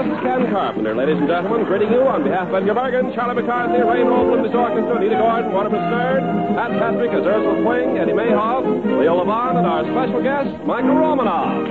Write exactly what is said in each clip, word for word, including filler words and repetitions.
this is Ken Carpenter, ladies and gentlemen, greeting you on behalf of Edgar Bergen, Charlie McCarthy, Ray Nolan, Miss Orchestra, Nita Gordon, Waterman Stern, Pat Patrick as Ursula Quing, Eddie Mayhoff, Leo Levon, and our special guest, Michael Romanoff.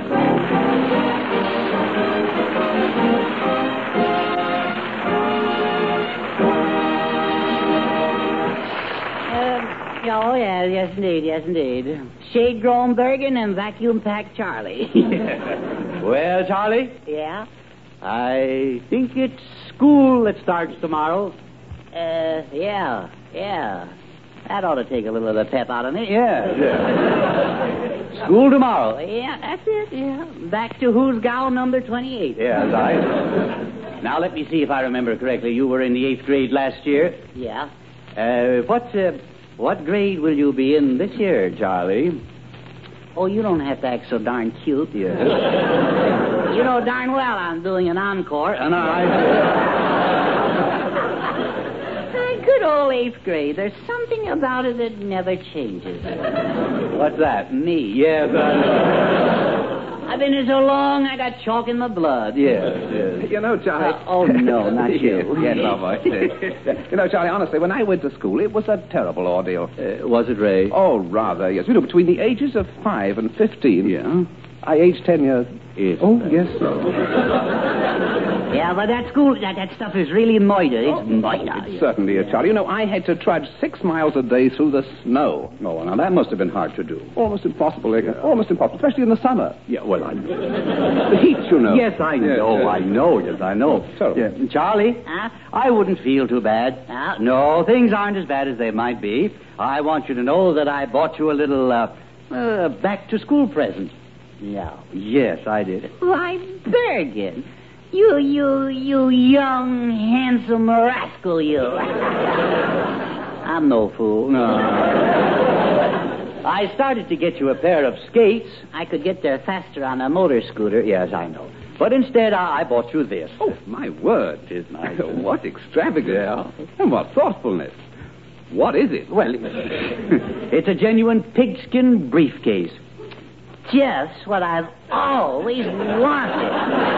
Oh, yes, yes, indeed, yes, indeed. Shade-grown Bergen and vacuum-packed Charlie. Well, Charlie? Yeah? I think it's school that starts tomorrow. Uh, yeah, yeah. That ought to take a little of the pep out of me. Yeah, yeah. School tomorrow. Yeah, that's it, yeah. Back to Who's Gal number twenty-eight. Yeah, right. Now, let me see if I remember correctly. You were in the eighth grade last year. Yeah. Uh, what, uh, what grade will you be in this year, Charlie? Oh, you don't have to act so darn cute. Yes. You know darn well I'm doing an encore. And I... Uh, good old eighth grade. There's something about it that never changes. What's that? Me? Yes, I... I've been here so long, I got chalk in my blood. Yes, yes. You know, Charlie... Uh, oh, no, not you. Yes, yes, boy. You know, Charlie, honestly, when I went to school, it was a terrible ordeal. Uh, was it, Ray? Oh, rather, yes. You know, between the ages of five and fifteen... Yeah? I aged ten years. Yes. Oh, yes, sir. Yeah, but that school, that, that stuff is really moida. It's moida. It certainly is, Charlie. You know, I had to trudge six miles a day through the snow. Oh, now that must have been hard to do. Almost impossible, Edgar. Almost impossible, especially in the summer. Yeah, well, I know. The heat, you know. Yes, I know, yes. I know, yes, I know. So, yeah. Charlie, Huh? I wouldn't feel too bad. Huh? No, things aren't as bad as they might be. I want you to know that I bought you a little, uh, uh back-to-school present. No. Yes, I did. Why, Bergen, you, you, you young, handsome rascal, you. I'm no fool. No. I started to get you a pair of skates. I could get there faster on a motor scooter. Yes, I know. But instead, I, I bought you this. Oh, my word. Is nice. What extravagance. Yeah. And what thoughtfulness. What is it? Well, it's a genuine pigskin briefcase. Just what I've always wanted.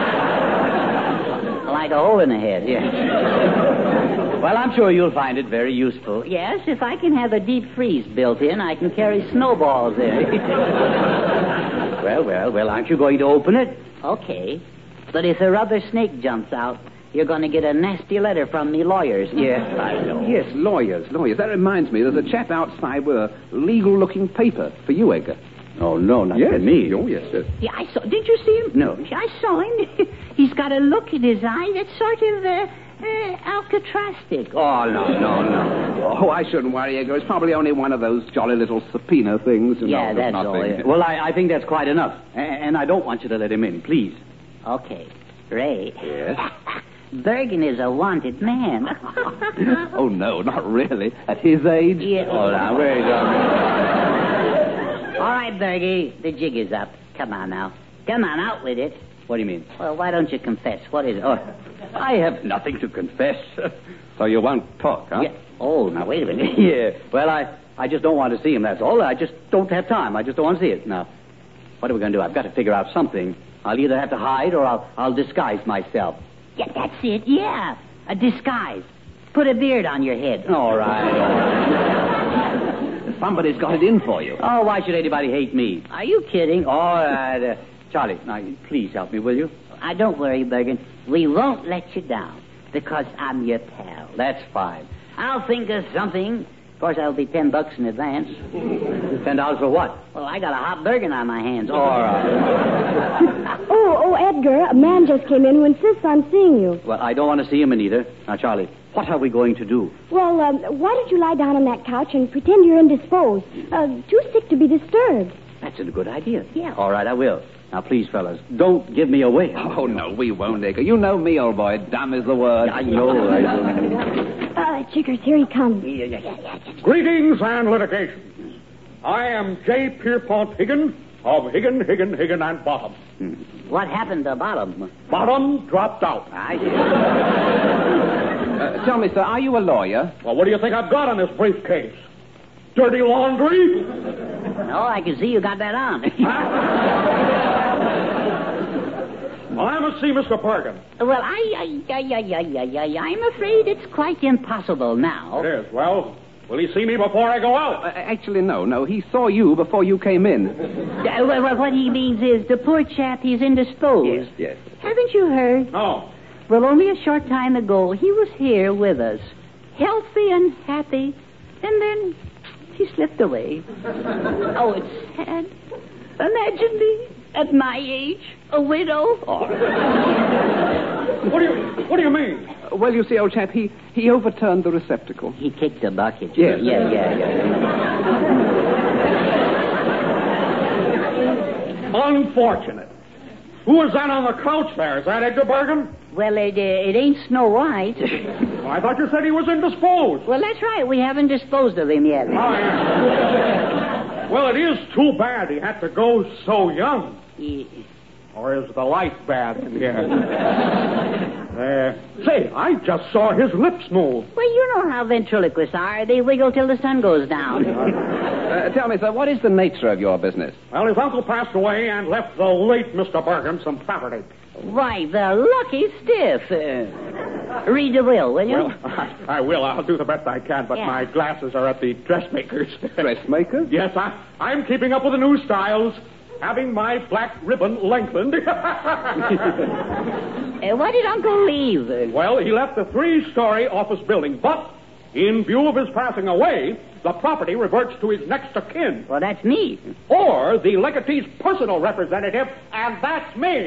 Like a hole in the head, yes. Well, I'm sure you'll find it very useful. Yes, if I can have a deep freeze built in, I can carry snowballs in it. Well, well, well, aren't you going to open it? Okay. But if a rubber snake jumps out, you're going to get a nasty letter from me lawyers. Yes, I know. Yes, lawyers, lawyers. That reminds me, there's a chap outside with a legal-looking paper for you, Edgar. Oh, no, not yes. for me. Oh, yes, yes. Yeah, I saw. Did you see him? No. I saw him. He's got a look in his eye that's sort of uh, uh, Alcatraztic. Oh, no, no, no. Oh, I shouldn't worry, Edgar. It's probably only one of those jolly little subpoena things. And Yeah, all, that's nothing. all, yeah. Well, I, I think that's quite enough. A- And I don't want you to let him in, please. Okay. Ray. Yes? Bergen is a wanted man. Oh, no, not really. At his age? Yeah. Oh, now, where is that? All right, Bergie, the jig is up. Come on now. Come on, out with it. What do you mean? Well, why don't you confess? What is it? Oh, I have nothing to confess. So you won't talk, huh? Yeah. Oh, now, wait a minute. Yeah. Well, I, I just don't want to see him, that's all. I just don't have time. I just don't want to see it. Now, what are we going to do? I've got to figure out something. I'll either have to hide or I'll, I'll disguise myself. Yeah, that's it, yeah. A disguise. Put a beard on your head. All right, all right. Somebody's got it in for you. Oh, why should anybody hate me? Are you kidding? All right. Uh, Charlie, now, please help me, will you? I don't worry, Bergen. We won't let you down because I'm your pal. That's fine. I'll think of something. Of course, that'll be ten bucks in advance. Ten dollars for what? Well, I got a hot Bergen on my hands. All right. Oh, oh, Edgar, a man just came in who insists on seeing you. Well, I don't want to see him, Anita. Now, Charlie, what are we going to do? Well, um, why don't you lie down on that couch and pretend you're indisposed? Uh, too sick to be disturbed. That's a good idea. Yeah. All right, I will. Now, please, fellas, don't give me away. Oh, no, we won't, Edgar. You know me, old boy. Dumb is the word. I know. I know. Uh, Chickers, here he comes. Yeah, yeah, yeah, yeah. Greetings and litigation. I am J. Pierpont Higgin of Higgin, Higgin, Higgin and Bottom. What happened to Bottom? Bottom dropped out. I see. Uh, tell me, sir, are you a lawyer? Well, what do you think I've got in this briefcase? Dirty laundry? No, I can see you got that on. I must see Mister Bergen. Well, I, I, I, I, I, I, I, I'm afraid it's quite impossible now. It is. Well, will he see me before I go out? Uh, actually, no, no. He saw you before you came in. Uh, well, well, what he means is the poor chap, he's indisposed. Yes, yes. Haven't you heard? No. Well, only a short time ago, he was here with us, healthy and happy, and then he slipped away. Oh, it's sad. Imagine me at my age, a widow. What do you What do you mean? Uh, well, you see, old chap, he, he overturned the receptacle. He kicked the bucket. Yes. Yeah, yeah, yeah. Unfortunate. Who is that on the couch there? Is that Edgar Bergen? Well, it, uh, it ain't Snow White. Well, I thought you said he was indisposed. Well, that's right. We haven't disposed of him yet. Oh, yeah. Well, it is too bad he had to go so young. Yeah. Or is the light bad in here? uh, say, I just saw his lips move. Well, you know how ventriloquists are. They wiggle till the sun goes down. Uh, tell me, sir, what is the nature of your business? Well, his uncle passed away and left the late Mister Bergen some property. Why, the lucky stiff. Uh, read the will, will you? Well, I, I will. I'll do the best I can, but Yeah. my glasses are at the dressmaker's. Dressmaker? Yes, I, I'm keeping up with the new styles, having my black ribbon lengthened. Uh, what did Uncle leave? Uh, Well, he left a three-story office building, but in view of his passing away, the property reverts to his next of kin, well, that's me. or the legatee's personal representative, and that's me.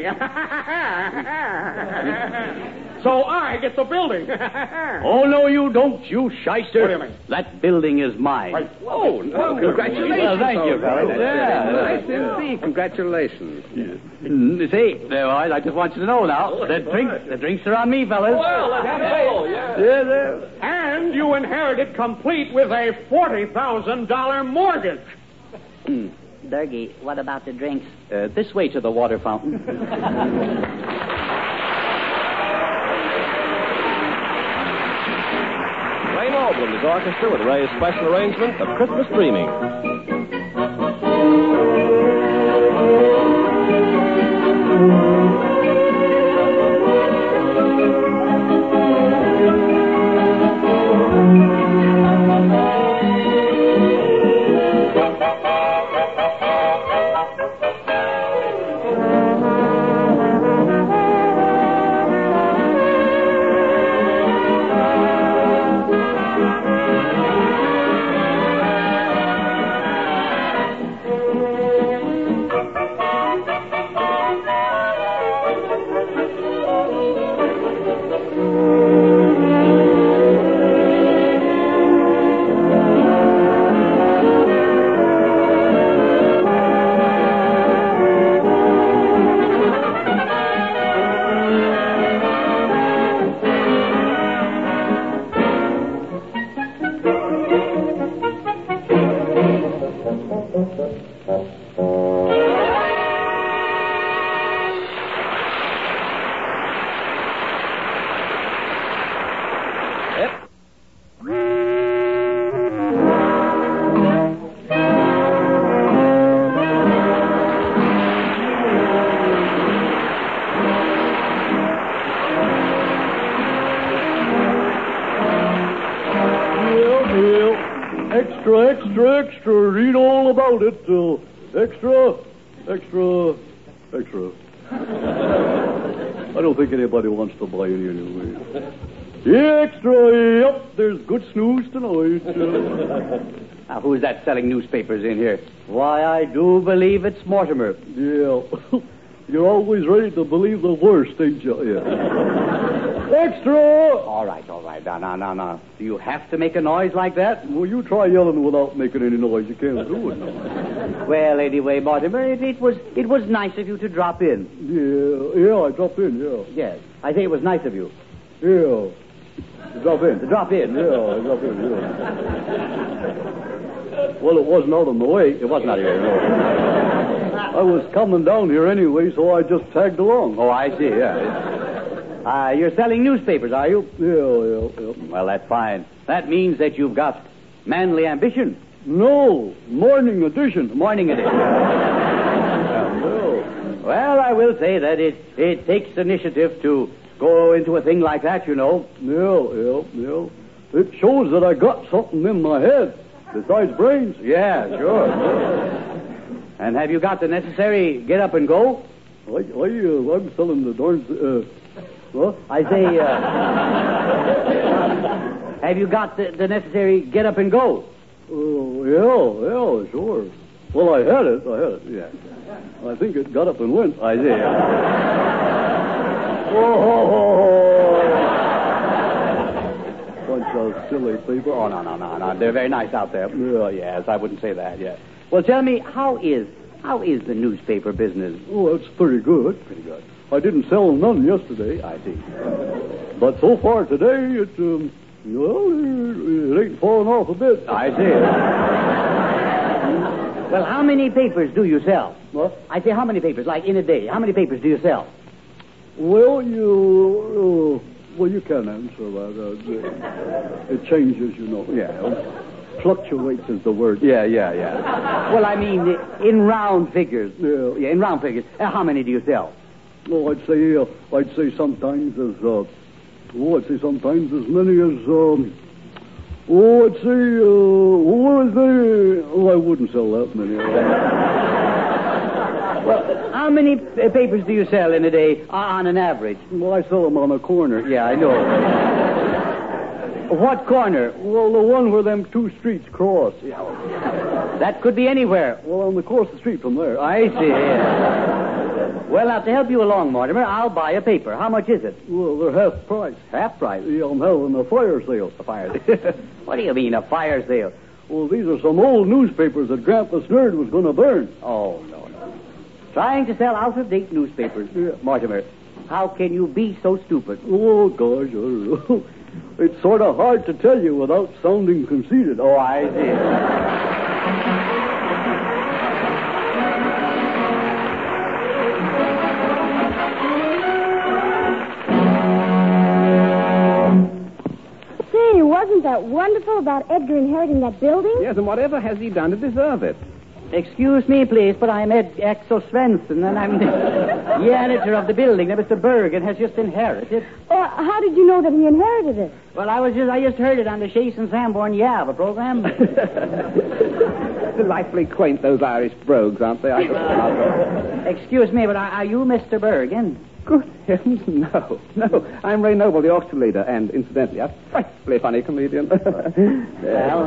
So I get the building. Oh, no, you don't, you shyster. What do you mean? That building is mine. Right. Oh, no, congratulations. Well, thank you, fellas. Yeah. Nice indeed. Congratulations. Mm, See, uh, I I just want you to know now, the drinks, the drinks are on me, fellas. Well, let's have a Yeah, there. And you inherited complete with a forty thousand dollars mortgage. Durgy, what about the drinks? Uh, this way to the water fountain. Wayne Alden and his orchestra with Ray's special arrangement of Christmas Dreaming. Extra, extra, extra. Read all about it. Uh, extra, extra, extra. I don't think anybody wants to buy any anyway. Extra, yep. There's good snooze tonight. Uh, Now, who's that selling newspapers in here? Why, I do believe it's Mortimer. yeah. You're always ready to believe the worst, ain't you? Yeah. Extra! All right, all right. Now, now, now, now. Do you have to make a noise like that? Well, you try yelling without making any noise. You can't do it. Well, anyway, Mortimer, it, it was it was nice of you to drop in. Yeah, yeah, I dropped in, yeah. Yes, I think it was nice of you Yeah. Drop in. to drop in. Yeah, I dropped in, yeah. Well, it wasn't out on the way. It was not here. No. I was coming down here anyway, so I just tagged along. Oh, I see. Yeah. Uh, you're selling newspapers, are you? Yeah, yeah, yeah. Well, that's fine. That means that you've got manly ambition. No, morning edition. Morning edition. No. Well, I will say that it, it takes initiative to go into a thing like that, you know. Yeah, yeah, yeah. It shows that I got something in my head besides brains. Yeah, sure. And have you got the necessary get up and go? I, I, uh, I'm selling the darn... Uh, what? I say, uh, have you got the, the necessary get up and go? Oh, yeah, yeah, sure. Well, I had it, I had it, yeah. I think it got up and went. I see, yeah. Oh, bunch of silly people. Oh, no, no, no, no. They're very nice out there. Yeah. Yes, I wouldn't say that, yeah. Well, tell me, how is how is the newspaper business? Oh, it's pretty good. Pretty good. I didn't sell none yesterday. I see. But so far today, it, um, well, it, it ain't fallen off a bit. I see. Well, how many papers do you sell? What? I say, how many papers? Like in a day, how many papers do you sell? Well, you... Uh, well, you can answer that. Uh, it changes, you know. Yeah. Fluctuates is the word. Yeah, yeah, yeah. Well, I mean, in round figures. Yeah. Yeah, in round figures. Uh, how many do you sell? Oh, I'd say, uh, I'd say sometimes as, uh, oh, I'd say sometimes as many as, um, oh, I'd say, uh, what I'd say, oh, I wouldn't sell that many. Well, how many uh, papers do you sell in a day uh, on an average? Well, I sell them on a corner. Yeah, I know. What corner? Well, the one where them two streets cross. Yeah. That could be anywhere. Well, on the across the street from there. I see. Yeah. Well, now, to help you along, Mortimer, I'll buy a paper. How much is it? Well, they're half price. Half price? Yeah, I'm having a fire sale. A fire sale? What do you mean, a fire sale? Well, these are some old newspapers that Grandpa Snerd was going to burn. Oh, no, no. Trying to sell out-of-date newspapers. Yeah. Mortimer, how can you be so stupid? Oh, gosh, I don't know. It's sort of hard to tell you without sounding conceited. Oh, I see. Say, wasn't that wonderful about Edgar inheriting that building? Yes, and whatever has he done to deserve it? Excuse me, please, but I'm Ed Axel Svensson, and I'm the janitor of the building that Mister Bergen has just inherited. Oh, how did you know that he inherited it? Well, I was just I just heard it on the Chase and Sanborn Yava program. Delightfully quaint, those Irish brogues, aren't they? I Excuse me, but are, are you Mister Bergen? Good heavens, no. No, I'm Ray Noble, the auction leader, and incidentally, a frightfully funny comedian. Well,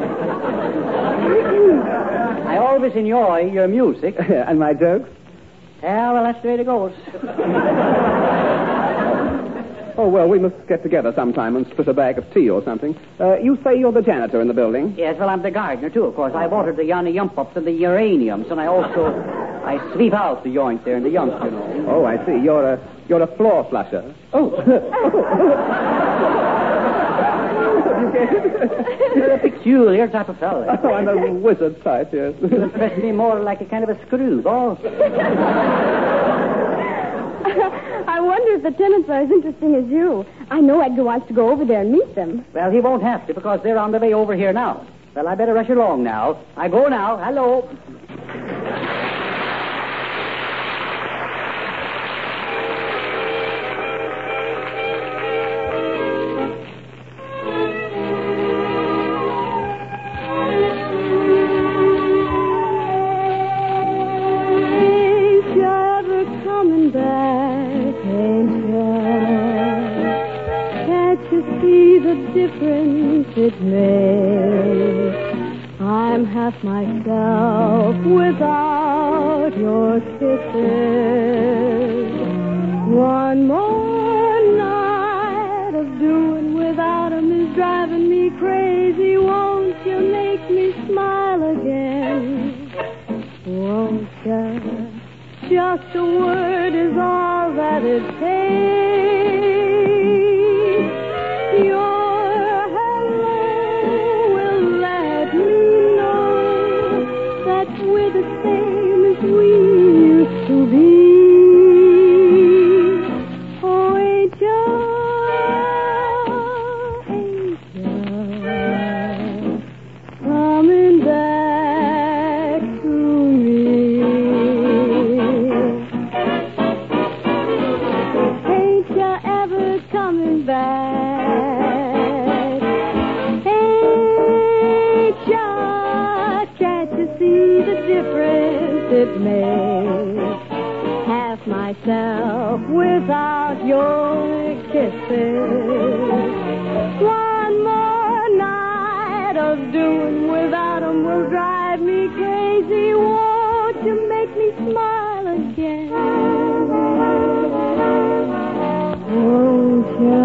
I always enjoy your music. And my jokes? Yeah, well, that's the way it goes. Oh, well, we must get together sometime and split a bag of tea or something. Uh, you say you're the janitor in the building? Yes, well, I'm the gardener, too, of course. I watered the Yanni Yump-Ups and the uraniums, and I also... I sweep out the joint there and the yumps, you know. Oh, I see. You're a, you're a floor flusher. Oh. You're a peculiar type of fellow. Oh, I'm a wizard type, yes. You impress me more like a kind of a screwball. I wonder if the tenants are as interesting as you. I know Edgar wants to go over there and meet them. Well, he won't have to because they're on the way over here now. Well, I better rush along now. I go now. Hello. It makes. I'm half myself without your kisses. One more night of doing without 'em is driving me crazy. Won't you make me smile again? Won't you? Just a word is all that it takes. Your we're the same as we used to be. Oh, angel, angel, coming back to me. half myself without your kisses. One more night of doing without 'em will drive me crazy. Won't you make me smile again? Won't you?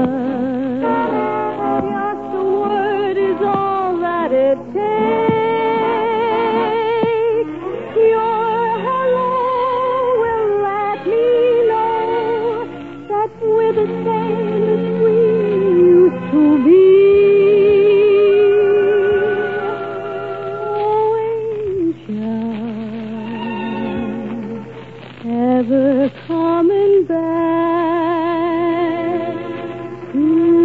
Just a word is all that it takes. Your hello will let me know that we're the same as we used to be. Oh, ain't you ever coming back to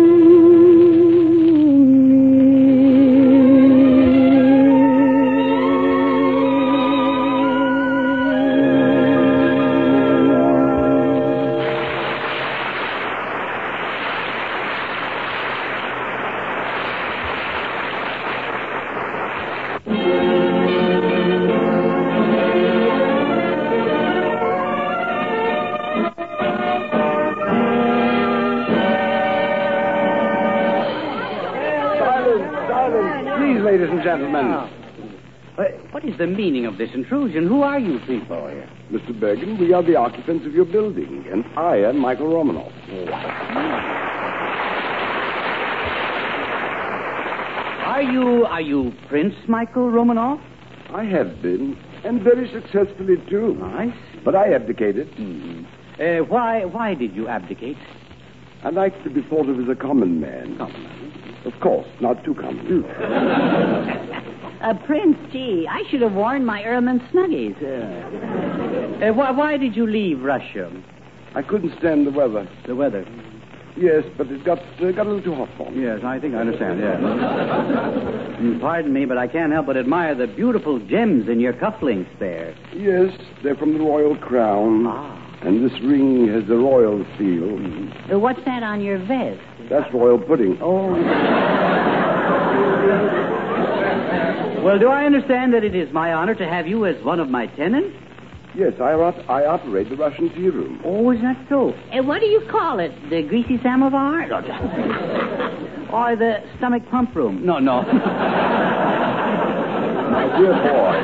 Please, ladies and gentlemen. Uh, what is the meaning of this intrusion? Who are you people? Mister Bergen, we are the occupants of your building, and I am Michael Romanoff. Are you, are you Prince Michael Romanoff? I have been, and very successfully, too. Nice. But I abdicated. Mm-hmm. Uh, why, why did you abdicate? I like to be thought of as a common man. Common man. Of course, not too common. Uh, Prince, gee, I should have worn my ermine snuggies. Uh, uh, why, why did you leave Russia? I couldn't stand the weather. The weather. Yes, but it got uh, got a little too hot for me. Yes, I think I understand, yes. Mm, Pardon me, but I can't help but admire the beautiful gems in your cufflinks there. Yes, they're from the royal crown. Ah. And this ring has the royal seal. Uh, what's that on your vest? That's royal pudding. Oh. Well, do I understand that it is my honor to have you as one of my tenants? Yes, I, op- I operate the Russian tea room. Oh, is that so? Uh, what do you call it? The greasy samovar? Or the stomach pump room? No, no. My dear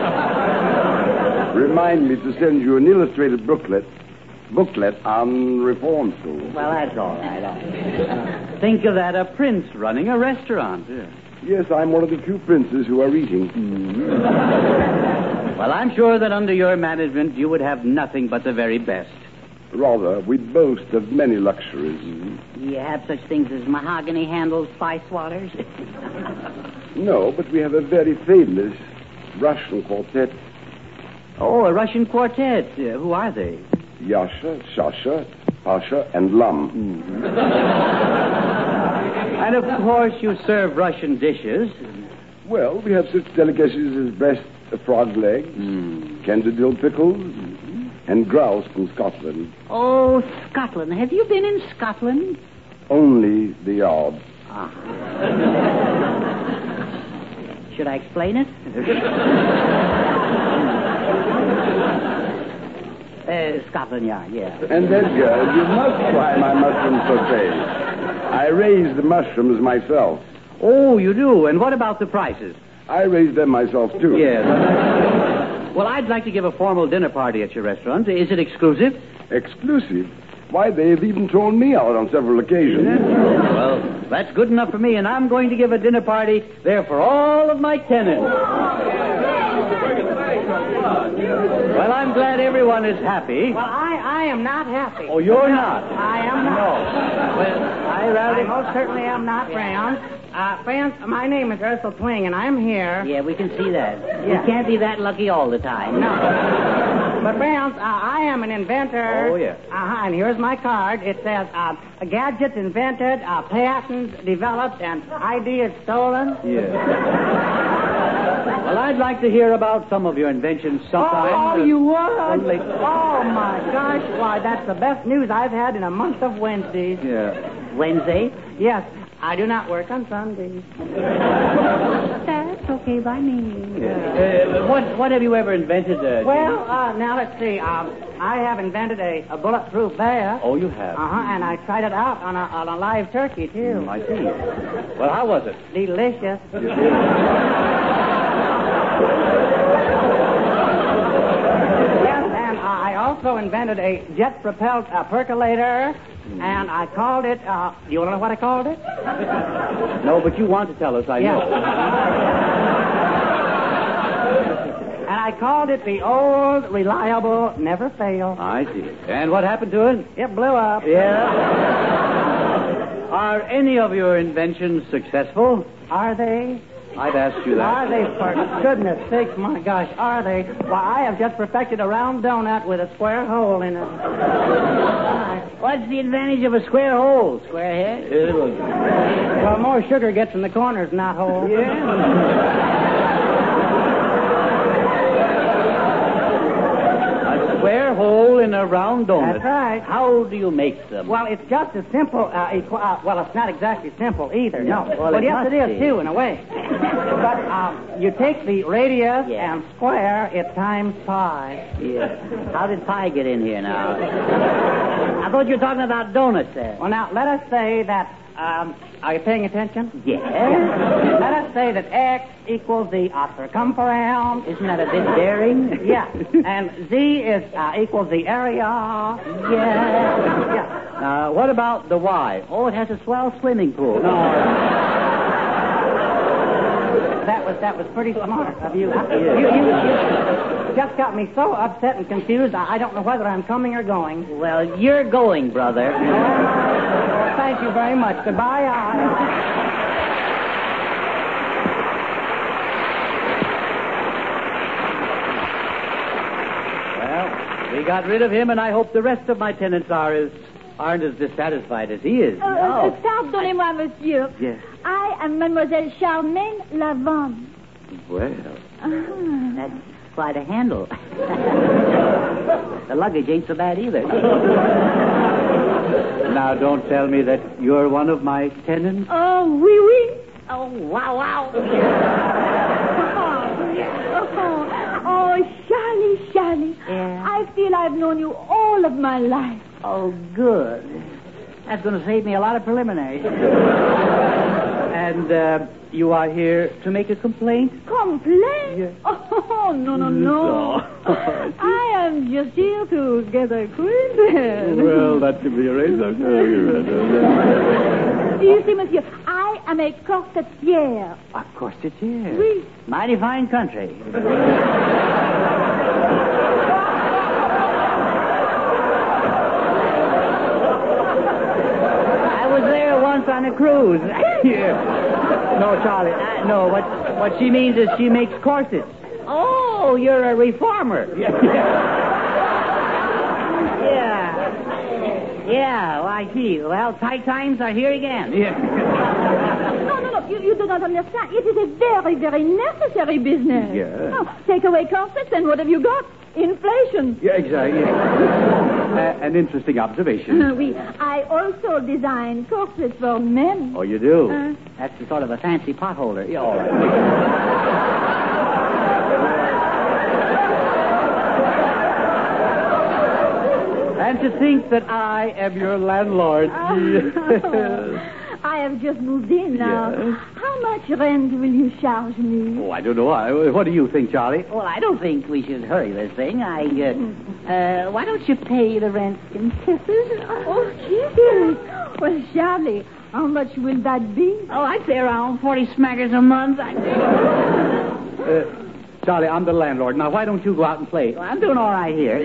boy, remind me to send you an illustrated booklet booklet on reform school. Well, that's all right. All right. Think of that, a prince running a restaurant. Yeah. Yes, I'm one of the few princes who are eating. Mm-hmm. Well, I'm sure that under your management you would have nothing but the very best. Rather, we boast of many luxuries. Mm-hmm. Do you have such things as mahogany-handled spice waters? No, but we have a very famous Russian quartet. Oh, a Russian quartet. Uh, who are they? Yasha, Shasha, Pasha, and Lam. Mm-hmm. And, of course, you serve Russian dishes. Well, we have such delicacies as breast frog legs, mm. candied dill pickles, mm-hmm. and grouse from Scotland. Oh, Scotland. Have you been in Scotland? Only the odd. Ah. Should I explain it? Uh, Scotland Yard, yeah. And Edgar, you must try my mushroom sauté. I raise the mushrooms myself. Oh, you do? And what about the prices? I raise them myself, too. Yes. Well, I'd like to give a formal dinner party at your restaurant. Is it exclusive? Exclusive? Why, they've even thrown me out on several occasions. Well, that's good enough for me, and I'm going to give a dinner party there for all of my tenants. Well, I'm glad everyone is happy. Well, I, I am not happy. Oh, you're not? I am not. No. Well, I rather... I most certainly am not, friends. Uh, friends, my name is Ursula Twing, and I'm here. Yeah, we can see that. Yeah. You can't be that lucky all the time. No. But, friends, uh, I am an inventor. Oh, yes. Uh-huh, and here's my card. It says, uh, gadgets invented, uh, patents developed, and ideas stolen. Yes. Well, I'd like to hear about some of your inventions sometime. Oh, you would? Only... Oh, my gosh. Why, that's the best news I've had in a month of Wednesdays. Yeah. Wednesday? Yes. I do not work on Sundays. That That's okay by me. Uh, what, what have you ever invented, uh, Well, uh, now let's see. Um, I have invented a, a bulletproof vest. Oh, you have? Uh-huh, and I tried it out on a, on a live turkey, too. Mm, I see. Well, how was it? Delicious. Yes, and I also invented a jet-propelled uh, percolator, and I called it, uh, you want to know what I called it? No, but you want to tell us, I Yeah. know. And I called it the old, reliable, never fail. I see. And what happened to it? It blew up. Yeah. Are any of your inventions successful? Are they? I'd ask you that. Are they, for goodness sakes, my gosh, are they? Why, I have just perfected a round donut with a square hole in it. What's the advantage of a square hole, squarehead? Well, more sugar gets in the corners, not holes. A square hole in a round donut. That's right. How do you make them? Well, it's just as simple. Uh, equ- uh, well, it's not exactly simple either. Yeah. No. Well, but it yes, must it is be. too, in a way. But um, you take the radius Yeah. and square it times pi. Yeah. How did pie get in here now? I thought you were talking about donuts there. Well, now let us say that. Um, are you paying attention? Yes. Let us say that x equals the uh, circumference. Isn't that a bit daring? Yeah. And z is uh, equals the area. Yeah. Yeah. Uh, what about the Y? Oh, it has a swell swimming pool. That was that was pretty smart of you. You, you, you just got me so upset and confused. I, I don't know whether I'm coming or going. Well, you're going, brother. Well, thank you very much. Goodbye. I... Well, we got rid of him, and I hope the rest of my tenants are as aren't as dissatisfied as he is. Euh, euh, Pardonnez-moi, monsieur. Yes. I am Mademoiselle Charmaine Lavande. Well, That's quite a handle. The luggage ain't so bad either. now don't tell me that you're one of my tenants. Oh, oui, oui. Oh, wow, wow. Oh, oh, Charlie, Charlie. Yeah? I feel I've known you all of my life. Oh, good. That's going to save me a lot of preliminaries. And uh, you are here to make a complaint? Complaint? Yes. Oh, no, no, no. I am just here to get acquainted. Well, that can be arranged. You see, monsieur, I am a corsetière. Of course it is. Oui. Mighty fine country. I was there once on a cruise. Yeah. No, Charlie. Uh, no, what what she means is she makes corsets. Oh, you're a reformer. Yeah. Yeah. Yeah, well, I see. Well, tight times are here again. Yeah. No, no, no, you, you do not understand. It is a very, very necessary business. Yes. Oh, take away corsets, and what have you got? Inflation. Yeah, exactly. uh, an interesting observation. Uh, oui. I also design corsets for men. Oh, you do? Uh, That's the sort of a fancy potholder. Yeah, all right. And to think that I am your landlord. I have just moved in now. Yes. How much rent will you charge me? Oh, I don't know. I, what do you think, Charlie? Well, I don't think we should hurry this thing. I, uh, uh, why don't you pay the rent in kisses? Oh, Jesus. Well, Charlie, how much will that be? Oh, I'd say around forty smackers a month. I Uh, Charlie, I'm the landlord. Now, why don't you go out and play? Well, I'm doing all right here.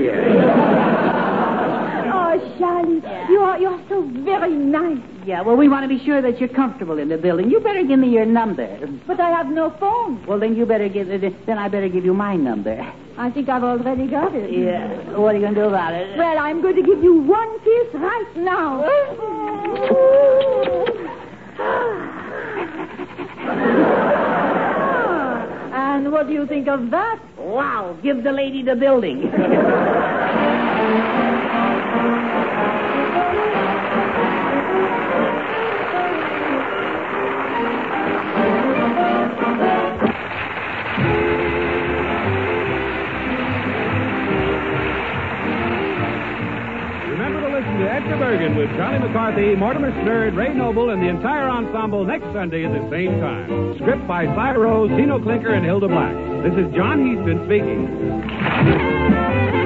Oh, Charlie, Yeah. you are you're so very nice. Yeah, well, we want to be sure that you're comfortable in the building. You better give me your number. But I have no phone. Well, then you better give then I better give you my number. I think I've already got it. Yeah. What are you going to do about it? Well, I'm going to give you one kiss right now. And what do you think of that? Wow, give the lady the building. Inspector Bergen with Johnny McCarthy, Mortimer Snerd, Ray Noble, and the entire ensemble next Sunday at the same time. Script by Cy Rose, Tino Clinker, and Hilda Black. This is John Heaston speaking.